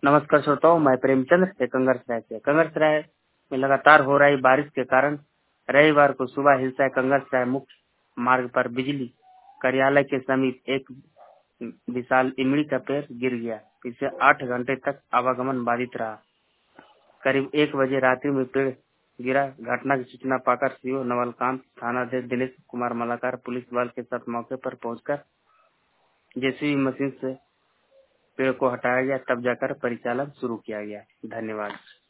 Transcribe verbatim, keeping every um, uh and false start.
नमस्कार श्रोताओं, मैं प्रेमचंद्र से कंगरसराय से कंगरसराय में लगातार हो रही बारिश के कारण रविवार को सुबह हिलसा कंगरसराय मुख्य मार्ग पर बिजली कार्यालय के समीप एक विशाल इमली का पेड़ गिर गया। इससे आठ घंटे तक आवागमन बाधित रहा। करीब एक बजे रात्रि में पेड़ गिरा। घटना की सूचना पाकर सीओ नवलकांत, थानाध्यक्ष दिनेश कुमार मलाकार पुलिस बल के साथ मौके पर पहुंचकर जेसीबी मशीन से पेड़ को हटाया गया, तब जाकर परिचालन शुरू किया गया। धन्यवाद।